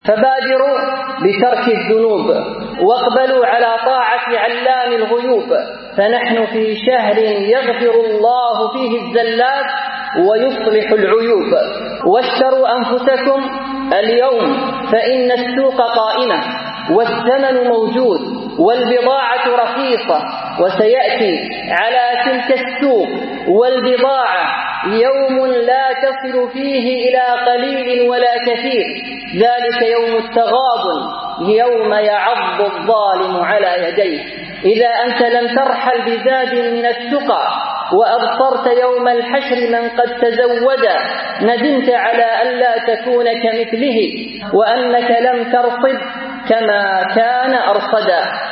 فبادروا بترك الذنوب واقبلوا على طاعة علام الغيوب، فنحن في شهر يغفر الله فيه الزلات ويصلح العيوب. واشتروا أنفسكم اليوم فإن السوق قائمة والثمن موجود والبضاعة رخيصة، وسيأتي على تلك السوق والبضاعة يوم لا تصل فيه إلى قليل ولا كثير، ذلك يوم التغابن يوم يعض الظالم على يديه. إذا أنت لم ترحل بزاد من التقى وأبصرت يوم الحشر من قد تزود، ندمت على ألا تكون كمثله وأنك لم ترصد كما كان أرصدا.